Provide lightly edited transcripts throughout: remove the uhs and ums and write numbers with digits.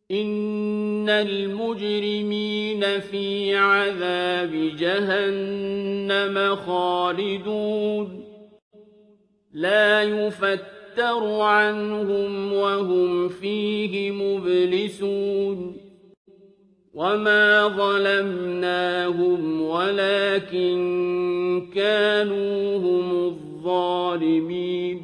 إِنَّ الْمُجْرِمِينَ فِي عَذَابِ جَهَنَّمَ خَالِدُونَ لَا يُفَتَّرُ عَنْهُمْ وَهُمْ فِيهِ مُبْلِسُونَ وَمَا ظَلَمْنَاهُمْ وَلَكِن كَانُوا هُمُ الظَّالِمِينَ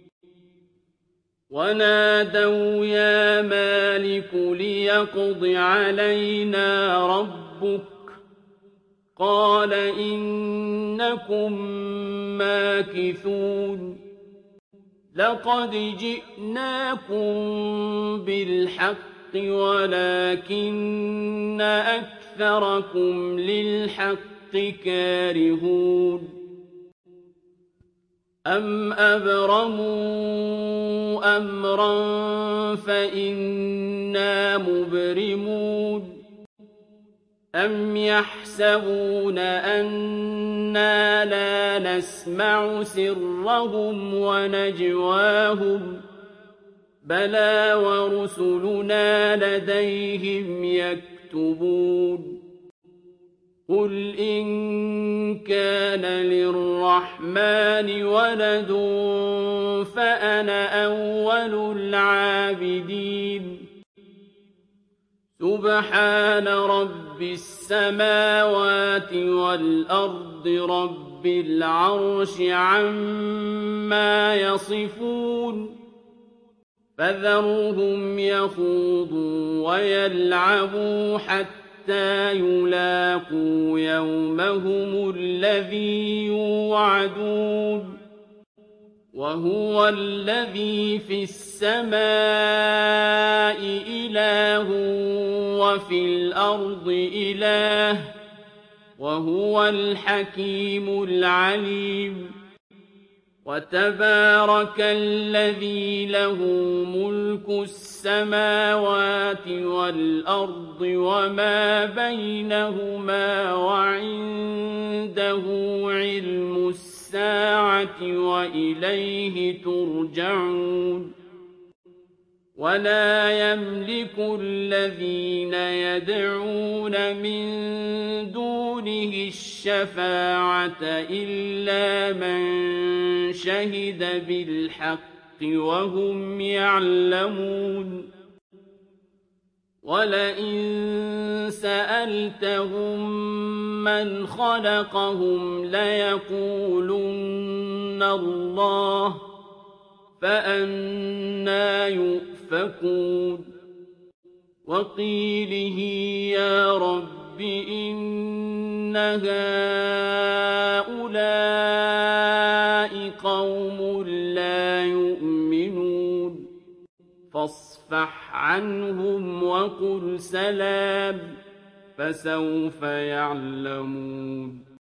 وَنَادَوْا يَا مَالِكُ لِيَقْضِ عَلَيْنَا رَبُّكَ قَالَ إِنَّكُم مَّاكِثُونَ لَقَدْ جِئْنَاكُم بِالْحَقِّ وَلَكِنَّ أَكْثَرَكُمْ لِلْحَقِّ كَارِهُونَ أَمْ أَبْرَمُوا أَمْرًا فَإِنَّا مُبْرِمُونَ أَمْ يَحْسَبُونَ أَنَّا لَا نَسْمَعُ سِرَّهُمْ وَنَجْوَاهُم بَلَىٰ وَرُسُلُنَا لَدَيْهِمْ يَكْتُبُونَ قُلْ إِن كَانَ لِلرَّحْمَٰنِ وَلَدٌ فَأَنَا أَوَّلُ الْعَابِدِينَ سُبْحَانَ رَبِّ السَّمَاوَاتِ وَالْأَرْضِ رَبِّ الْعَرْشِ عَمَّا يَصِفُونَ فَذَرْهُمْ يَخُوضُوا وَيَلْعَبُوا حَتَّىٰ يُلَاقُوا يَوْمَهُمُ الَّذِي يُوعَدُونَ وَهُوَ الَّذِي فِي السَّمَاءِ إِلَٰهٌ وَفِي الْأَرْضِ إِلَٰهٌ وَهُوَ الْحَكِيمُ الْعَلِيمُ وَتَبَارَكَ الَّذِي لَهُ مُلْكُ السَّمَاوَاتِ وَالْأَرْضِ وَمَا بَيْنَهُمَا وَعِندَهُ عِلْمُ السَّاعَةِ وَإِلَيْهِ تُرْجَعُونَ وَلَا يَمْلِكُ الَّذِينَ يَدْعُونَ مِن دُونِهِ الشَّفَاعَةَ إِلَّا مَن شَهِدَ بِالْحَقِّ وَهُمْ يَعْلَمُونَ وَلَئِن سَأَلْتَهُم مَّنْ خَلَقَهُمْ لَيَقُولُنَّ اللَّهُ فَأَنَّىٰ يُؤْفَكُونَ وَقِيلِهِ يَا رَبِّ إِنَّ هَٰؤُلَاءِ قَوْمٌ لَّا يُؤْمِنُونَ فَاصْفَحْ عَنْهُمْ وَقُلْ سَلَامٌ فَسَوْفَ يَعْلَمُونَ